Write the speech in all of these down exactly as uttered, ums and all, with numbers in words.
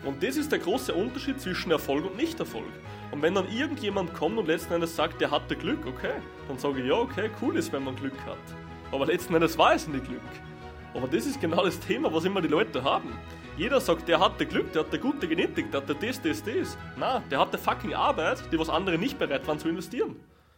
Und das ist der große Unterschied zwischen Erfolg und Nicht-Erfolg. Und wenn dann irgendjemand kommt und letzten Endes sagt, der hatte Glück, okay, dann sage ich, ja, okay, cool ist, wenn man Glück hat. Aber letzten Endes war es nicht Glück. Aber das ist genau das Thema, was immer die Leute haben. Jeder sagt, der hatte Glück, der hatte gute Genetik, der hatte das, das, das. Nein, der hatte fucking Arbeit, die was andere nicht bereit waren zu investieren.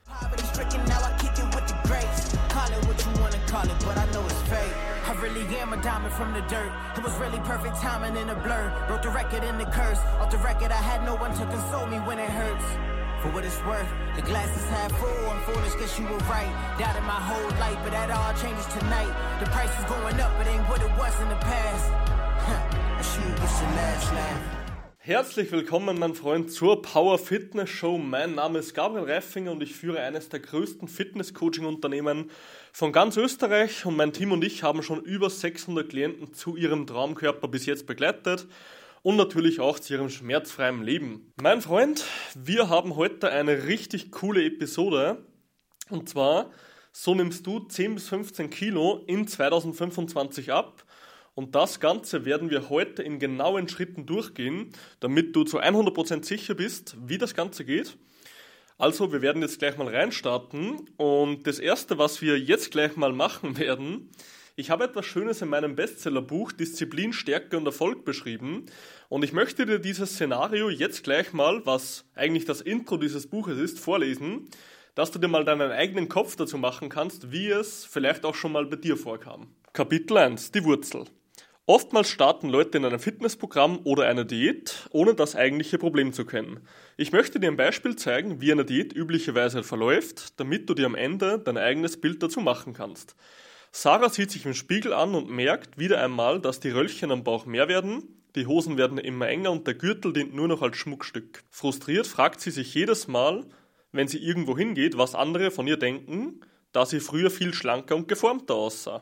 I really am a diamond from the dirt. It was really perfect timing in a blur. Wrote the record in the curse. Off the record, I had no one to console me when it hurts. For what it's worth, the glass is half full. I'm foolish, guess you were right. Doubted my whole life, but that all changes tonight. The price is going up, it ain't what it was in the past. Huh, I should get your last laugh. Herzlich willkommen, mein Freund, zur Power Fitness Show. Mein Name ist Gabriel Reifinger und ich führe eines der größten Fitness-Coaching-Unternehmen von ganz Österreich. Und mein Team und ich haben schon über sechshundert Klienten zu ihrem Traumkörper bis jetzt begleitet und natürlich auch zu ihrem schmerzfreien Leben. Mein Freund, wir haben heute eine richtig coole Episode. Und zwar, so nimmst du zehn bis fünfzehn Kilo in zweitausendfünfundzwanzig ab. Und das Ganze werden wir heute in genauen Schritten durchgehen, damit du zu hundert Prozent sicher bist, wie das Ganze geht. Also, wir werden jetzt gleich mal reinstarten. Und das Erste, was wir jetzt gleich mal machen werden, ich habe etwas Schönes in meinem Bestsellerbuch Disziplin, Stärke und Erfolg beschrieben. Und ich möchte dir dieses Szenario jetzt gleich mal, was eigentlich das Intro dieses Buches ist, vorlesen, dass du dir mal deinen eigenen Kopf dazu machen kannst, wie es vielleicht auch schon mal bei dir vorkam. Kapitel eins, die Wurzel. Oftmals starten Leute in einem Fitnessprogramm oder einer Diät, ohne das eigentliche Problem zu kennen. Ich möchte dir ein Beispiel zeigen, wie eine Diät üblicherweise verläuft, damit du dir am Ende dein eigenes Bild dazu machen kannst. Sarah sieht sich im Spiegel an und merkt wieder einmal, dass die Röllchen am Bauch mehr werden, die Hosen werden immer enger und der Gürtel dient nur noch als Schmuckstück. Frustriert fragt sie sich jedes Mal, wenn sie irgendwo hingeht, was andere von ihr denken, da sie früher viel schlanker und geformter aussah.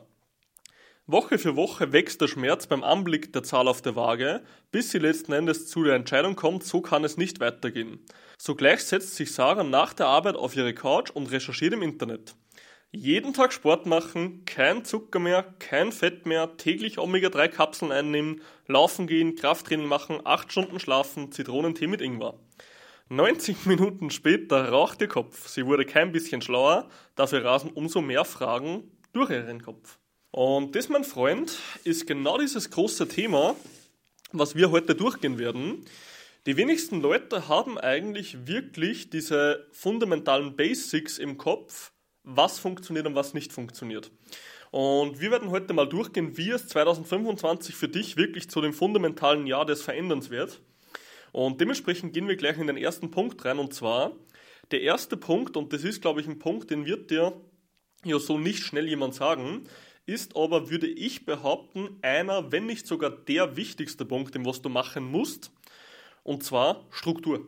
Woche für Woche wächst der Schmerz beim Anblick der Zahl auf der Waage, bis sie letzten Endes zu der Entscheidung kommt, so kann es nicht weitergehen. Sogleich setzt sich Sarah nach der Arbeit auf ihre Couch und recherchiert im Internet. Jeden Tag Sport machen, kein Zucker mehr, kein Fett mehr, täglich Omega drei Kapseln einnehmen, laufen gehen, Krafttraining machen, acht Stunden schlafen, Zitronentee mit Ingwer. neunzig Minuten später raucht ihr Kopf. Sie wurde kein bisschen schlauer, dafür rasen umso mehr Fragen durch ihren Kopf. Und das, mein Freund, ist genau dieses große Thema, was wir heute durchgehen werden. Die wenigsten Leute haben eigentlich wirklich diese fundamentalen Basics im Kopf, was funktioniert und was nicht funktioniert. Und wir werden heute mal durchgehen, wie es zweitausendfünfundzwanzig für dich wirklich zu dem fundamentalen Jahr des Veränderns wird. Und dementsprechend gehen wir gleich in den ersten Punkt rein. Und zwar, der erste Punkt, und das ist, glaube ich, ein Punkt, den wird dir ja so nicht schnell jemand sagen, ist aber, würde ich behaupten, einer, wenn nicht sogar der wichtigste Punkt, den was du machen musst, und zwar Struktur.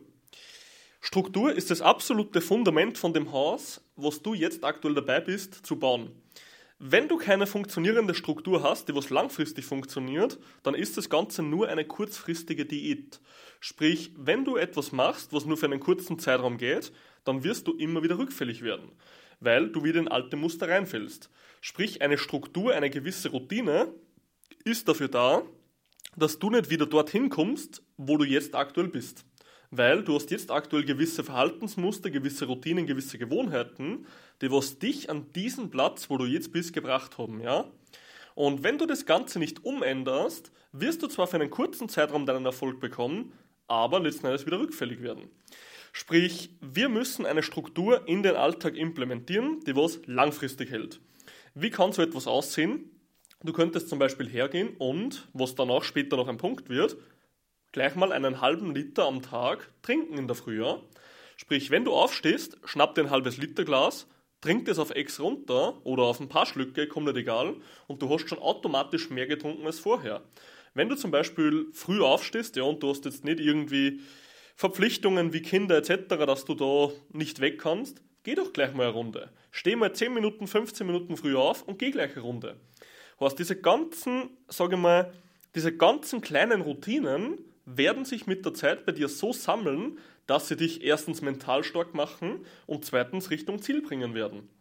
Struktur ist das absolute Fundament von dem Haus, was du jetzt aktuell dabei bist, zu bauen. Wenn du keine funktionierende Struktur hast, die was langfristig funktioniert, dann ist das Ganze nur eine kurzfristige Diät. Sprich, wenn du etwas machst, was nur für einen kurzen Zeitraum geht, dann wirst du immer wieder rückfällig werden, weil du wieder in alte Muster reinfällst. Sprich, eine Struktur, eine gewisse Routine ist dafür da, dass du nicht wieder dorthin kommst, wo du jetzt aktuell bist. Weil du hast jetzt aktuell gewisse Verhaltensmuster, gewisse Routinen, gewisse Gewohnheiten, die was dich an diesen Platz, wo du jetzt bist, gebracht haben. Ja? Und wenn du das Ganze nicht umänderst, wirst du zwar für einen kurzen Zeitraum deinen Erfolg bekommen, aber letzten Endes wieder rückfällig werden. Sprich, wir müssen eine Struktur in den Alltag implementieren, die was langfristig hält. Wie kann so etwas aussehen? Du könntest zum Beispiel hergehen und, was dann auch später noch ein Punkt wird, gleich mal einen halben Liter am Tag trinken in der Früh. Sprich, wenn du aufstehst, schnapp dir ein halbes Liter Glas, trink das auf Ex runter oder auf ein paar Schlücke, kommt nicht egal, und du hast schon automatisch mehr getrunken als vorher. Wenn du zum Beispiel früh aufstehst, ja, und du hast jetzt nicht irgendwie Verpflichtungen wie Kinder et cetera, dass du da nicht weg kannst, geh doch gleich mal eine Runde. Steh mal zehn Minuten, fünfzehn Minuten früh auf und geh gleich eine Runde. Heißt, diese ganzen, sage ich mal, diese ganzen kleinen Routinen werden sich mit der Zeit bei dir so sammeln, dass sie dich erstens mental stark machen und zweitens Richtung Ziel bringen werden.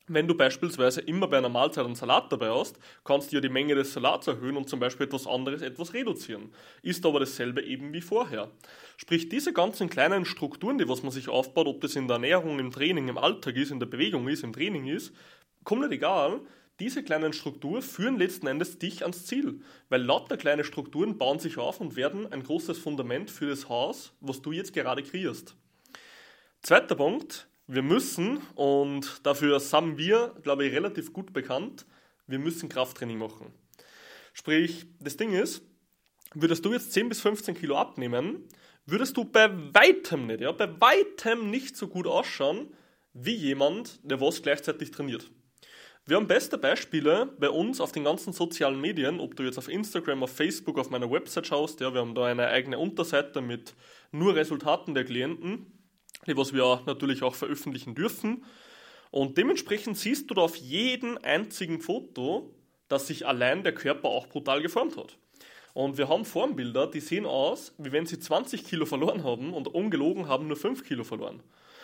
Wenn du beispielsweise immer bei einer Mahlzeit einen Salat dabei hast, kannst du ja die Menge des Salats erhöhen und zum Beispiel etwas anderes etwas reduzieren. Ist aber dasselbe eben wie vorher. Sprich, diese ganzen kleinen Strukturen, die was man sich aufbaut, ob das in der Ernährung, im Training, im Alltag ist, in der Bewegung ist, im Training ist, kommt nicht egal. Diese kleinen Strukturen führen letzten Endes dich ans Ziel, weil lauter kleine Strukturen bauen sich auf und werden ein großes Fundament für das Haus, was du jetzt gerade kreierst. Zweiter Punkt. Wir müssen, und dafür sind wir, glaube ich, relativ gut bekannt, wir müssen Krafttraining machen. Sprich, das Ding ist, würdest du jetzt zehn bis fünfzehn Kilo abnehmen, würdest du bei weitem nicht, ja, bei weitem nicht so gut ausschauen, wie jemand, der was gleichzeitig trainiert. Wir haben beste Beispiele bei uns auf den ganzen sozialen Medien, ob du jetzt auf Instagram, auf Facebook, auf meiner Website schaust, ja, wir haben da eine eigene Unterseite mit nur Resultaten der Klienten, die was wir natürlich auch veröffentlichen dürfen. Und dementsprechend siehst du da auf jedem einzigen Foto, dass sich allein der Körper auch brutal geformt hat. Und wir haben Formbilder, die sehen aus, wie wenn sie zwanzig Kilo verloren haben und ungelogen haben nur fünf Kilo verloren.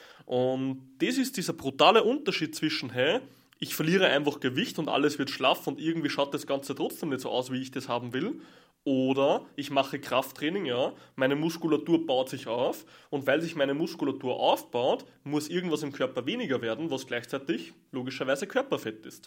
Und das ist dieser brutale Unterschied zwischen, hey, ich verliere einfach Gewicht und alles wird schlaff und irgendwie schaut das Ganze trotzdem nicht so aus, wie ich das haben will. Oder ich mache Krafttraining, ja, meine Muskulatur baut sich auf und weil sich meine Muskulatur aufbaut, muss irgendwas im Körper weniger werden, was gleichzeitig logischerweise Körperfett ist.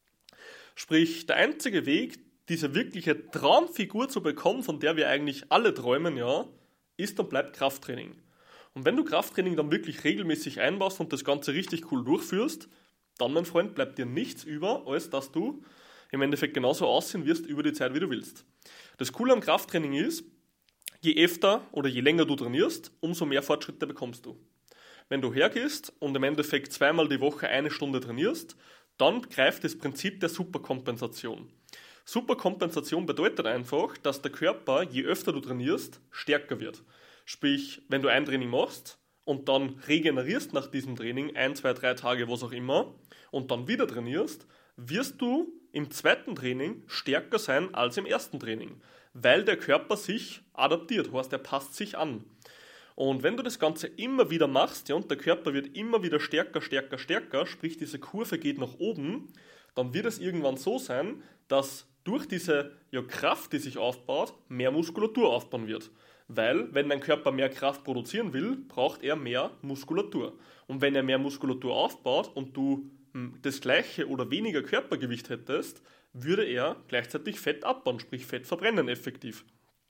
Sprich, der einzige Weg, diese wirkliche Traumfigur zu bekommen, von der wir eigentlich alle träumen, ja, ist und bleibt Krafttraining. Und wenn du Krafttraining dann wirklich regelmäßig einbaust und das Ganze richtig cool durchführst, dann, mein Freund, bleibt dir nichts über, als dass du im Endeffekt genauso aussehen wirst über die Zeit, wie du willst. Das Coole am Krafttraining ist, je öfter oder je länger du trainierst, umso mehr Fortschritte bekommst du. Wenn du hergehst und im Endeffekt zweimal die Woche eine Stunde trainierst, dann greift das Prinzip der Superkompensation. Superkompensation bedeutet einfach, dass der Körper, je öfter du trainierst, stärker wird. Sprich, wenn du ein Training machst und dann regenerierst nach diesem Training, ein, zwei, drei Tage, was auch immer, und dann wieder trainierst, wirst du im zweiten Training stärker sein als im ersten Training, weil der Körper sich adaptiert, heißt, er passt sich an. Und wenn du das Ganze immer wieder machst, ja, und der Körper wird immer wieder stärker, stärker, stärker, sprich diese Kurve geht nach oben, dann wird es irgendwann so sein, dass durch diese ja, Kraft, die sich aufbaut, mehr Muskulatur aufbauen wird. Weil, wenn dein Körper mehr Kraft produzieren will, braucht er mehr Muskulatur. Und wenn er mehr Muskulatur aufbaut und du das gleiche oder weniger Körpergewicht hättest, würde er gleichzeitig Fett abbauen, sprich Fett verbrennen effektiv.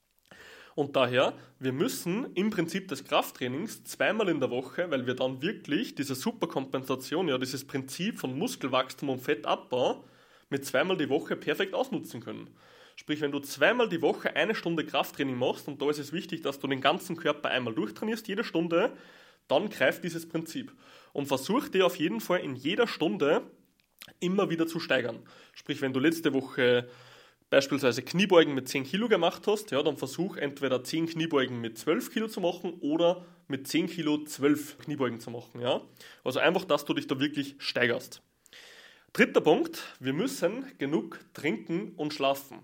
Und daher, wir müssen im Prinzip des Krafttrainings zweimal in der Woche, weil wir dann wirklich diese Superkompensation, ja dieses Prinzip von Muskelwachstum und Fettabbau mit zweimal die Woche perfekt ausnutzen können. Sprich, wenn du zweimal die Woche eine Stunde Krafttraining machst, und da ist es wichtig, dass du den ganzen Körper einmal durchtrainierst, jede Stunde, dann greift dieses Prinzip. Und versuch dir auf jeden Fall in jeder Stunde immer wieder zu steigern. Sprich, wenn du letzte Woche beispielsweise Kniebeugen mit zehn Kilo gemacht hast, ja, dann versuch entweder zehn Kniebeugen mit zwölf Kilo zu machen oder mit zehn Kilo zwölf Kniebeugen zu machen. Ja. Also einfach, dass du dich da wirklich steigerst. Dritter Punkt, wir müssen genug trinken und schlafen.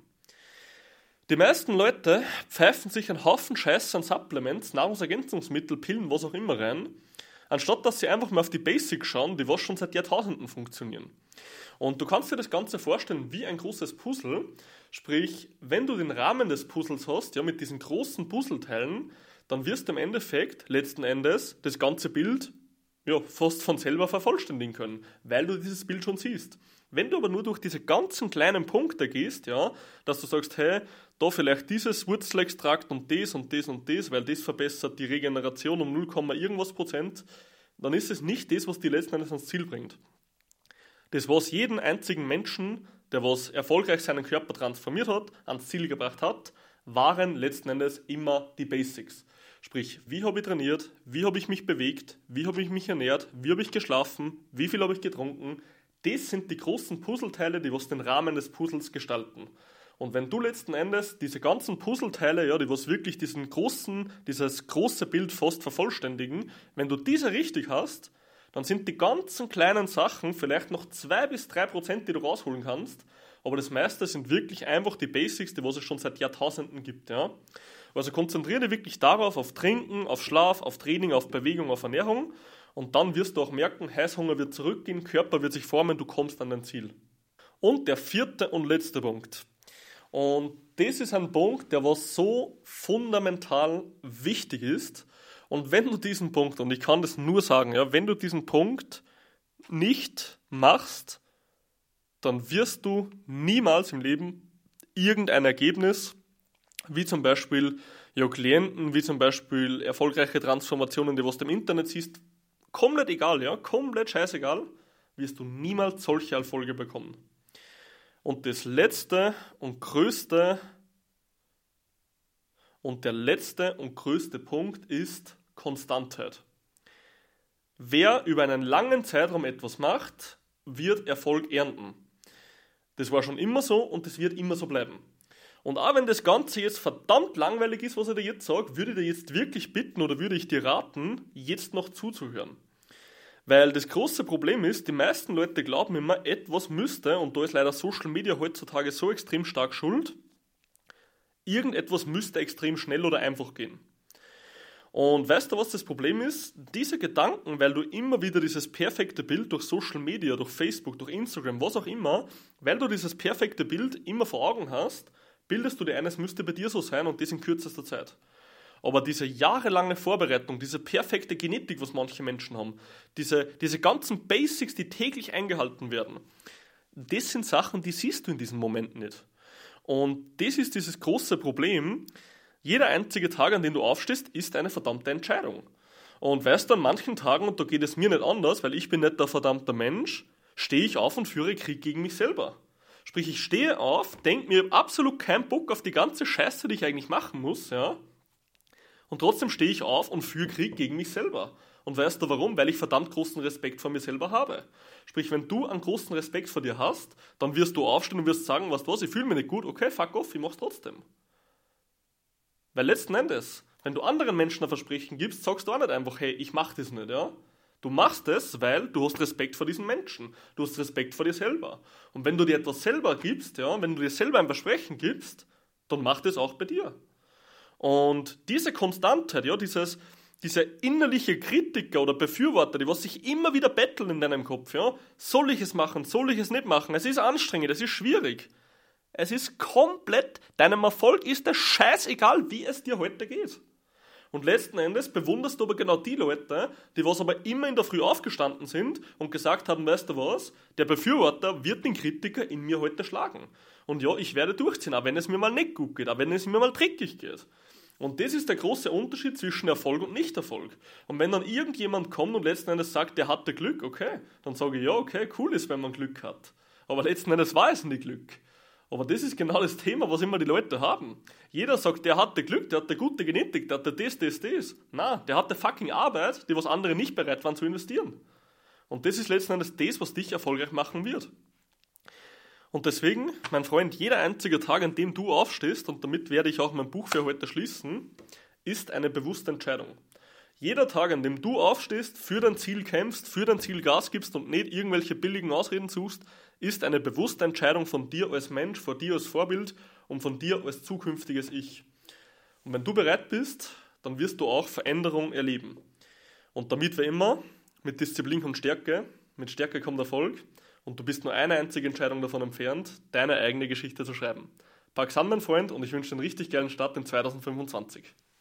Die meisten Leute pfeifen sich einen Haufen Scheiß an Supplements, Nahrungsergänzungsmittel, Pillen, was auch immer rein, anstatt dass sie einfach mal auf die Basics schauen, die was schon seit Jahrtausenden funktionieren. Und du kannst dir das Ganze vorstellen wie ein großes Puzzle, sprich, wenn du den Rahmen des Puzzles hast, ja, mit diesen großen Puzzleteilen, dann wirst du im Endeffekt letzten Endes das ganze Bild ja, fast von selber vervollständigen können, weil du dieses Bild schon siehst. Wenn du aber nur durch diese ganzen kleinen Punkte gehst, ja, dass du sagst, hey, da vielleicht dieses Wurzelextrakt und das und das und das, weil das verbessert die Regeneration um null, irgendwas Prozent, dann ist es nicht das, was die letzten Endes ans Ziel bringt. Das, was jeden einzigen Menschen, der was erfolgreich seinen Körper transformiert hat, ans Ziel gebracht hat, waren letzten Endes immer die Basics. Sprich, wie habe ich trainiert, wie habe ich mich bewegt, wie habe ich mich ernährt, wie habe ich geschlafen, wie viel habe ich getrunken. Das sind die großen Puzzleteile, die was den Rahmen des Puzzles gestalten. Und wenn du letzten Endes diese ganzen Puzzleteile, ja, die was wirklich diesen großen, dieses große Bild fast vervollständigen, wenn du diese richtig hast, dann sind die ganzen kleinen Sachen vielleicht noch zwei bis drei Prozent, die du rausholen kannst, aber das meiste sind wirklich einfach die Basics, die was es schon seit Jahrtausenden gibt. Ja. Also konzentriere dich wirklich darauf, auf Trinken, auf Schlaf, auf Training, auf Bewegung, auf Ernährung. Und dann wirst du auch merken, Heißhunger wird zurückgehen, Körper wird sich formen, du kommst an dein Ziel. Und der vierte und letzte Punkt. Und das ist ein Punkt, der was so fundamental wichtig ist. Und wenn du diesen Punkt, und ich kann das nur sagen, ja, wenn du diesen Punkt nicht machst, dann wirst du niemals im Leben irgendein Ergebnis, wie zum Beispiel ja, Klienten, wie zum Beispiel erfolgreiche Transformationen, die was du im Internet siehst, komplett egal, ja, komplett scheißegal, wirst du niemals solche Erfolge bekommen. Und das letzte und größte und der letzte und größte Punkt ist Konstantheit. Wer über einen langen Zeitraum etwas macht, wird Erfolg ernten. Das war schon immer so und das wird immer so bleiben. Und auch wenn das Ganze jetzt verdammt langweilig ist, was ich dir jetzt sage, würde ich dir jetzt wirklich bitten oder würde ich dir raten, jetzt noch zuzuhören. Weil das große Problem ist, die meisten Leute glauben immer, etwas müsste, und da ist leider Social Media heutzutage so extrem stark schuld, irgendetwas müsste extrem schnell oder einfach gehen. Und weißt du, was das Problem ist? Diese Gedanken, weil du immer wieder dieses perfekte Bild durch Social Media, durch Facebook, durch Instagram, was auch immer, weil du dieses perfekte Bild immer vor Augen hast, bildest du dir ein, es müsste bei dir so sein und das in kürzester Zeit. Aber diese jahrelange Vorbereitung, diese perfekte Genetik, was manche Menschen haben, diese, diese ganzen Basics, die täglich eingehalten werden, das sind Sachen, die siehst du in diesem Moment nicht. Und das ist dieses große Problem. Jeder einzige Tag, an dem du aufstehst, ist eine verdammte Entscheidung. Und weißt du, an manchen Tagen, und da geht es mir nicht anders, weil ich bin nicht der verdammte Mensch, stehe ich auf und führe Krieg gegen mich selber. Sprich, ich stehe auf, denke mir, ich habe absolut keinen Bock auf die ganze Scheiße, die ich eigentlich machen muss, ja. Und trotzdem stehe ich auf und führe Krieg gegen mich selber. Und weißt du warum? Weil ich verdammt großen Respekt vor mir selber habe. Sprich, wenn du einen großen Respekt vor dir hast, dann wirst du aufstehen und wirst sagen, weißt du was, ich fühle mich nicht gut, okay, fuck off, ich mach's trotzdem. Weil letzten Endes, wenn du anderen Menschen ein Versprechen gibst, sagst du auch nicht einfach, hey, ich mach das nicht, ja. Du machst es, weil du hast Respekt vor diesen Menschen. Du hast Respekt vor dir selber. Und wenn du dir etwas selber gibst, ja, wenn du dir selber ein Versprechen gibst, dann mach das auch bei dir. Und diese Konstantheit, ja, dieses, diese innerliche Kritiker oder Befürworter, die was sich immer wieder betteln in deinem Kopf, ja, soll ich es machen, soll ich es nicht machen, es ist anstrengend, es ist schwierig. Es ist komplett, deinem Erfolg ist es scheißegal, wie es dir heute geht. Und letzten Endes bewunderst du aber genau die Leute, die was aber immer in der Früh aufgestanden sind und gesagt haben, weißt du was, der Befürworter wird den Kritiker in mir heute schlagen. Und ja, ich werde durchziehen, auch wenn es mir mal nicht gut geht, auch wenn es mir mal dreckig geht. Und das ist der große Unterschied zwischen Erfolg und Nicht-Erfolg. Und wenn dann irgendjemand kommt und letzten Endes sagt, der hatte Glück, okay, dann sage ich, ja, okay, cool ist, wenn man Glück hat. Aber letzten Endes war es nicht Glück. Aber das ist genau das Thema, was immer die Leute haben. Jeder sagt, der hatte Glück, der hatte gute Genetik, der hatte das, das, das. Nein, der hatte fucking Arbeit, die was andere nicht bereit waren zu investieren. Und das ist letzten Endes das, was dich erfolgreich machen wird. Und deswegen, mein Freund, jeder einzige Tag, an dem du aufstehst, und damit werde ich auch mein Buch für heute schließen, ist eine bewusste Entscheidung. Jeder Tag, an dem du aufstehst, für dein Ziel kämpfst, für dein Ziel Gas gibst und nicht irgendwelche billigen Ausreden suchst, ist eine bewusste Entscheidung von dir als Mensch, von dir als Vorbild und von dir als zukünftiges Ich. Und wenn du bereit bist, dann wirst du auch Veränderung erleben. Und damit wie immer, mit Disziplin kommt Stärke, mit Stärke kommt Erfolg und du bist nur eine einzige Entscheidung davon entfernt, deine eigene Geschichte zu schreiben. Pack's an, mein Freund, und ich wünsche dir einen richtig geilen Start in zweitausendfünfundzwanzig.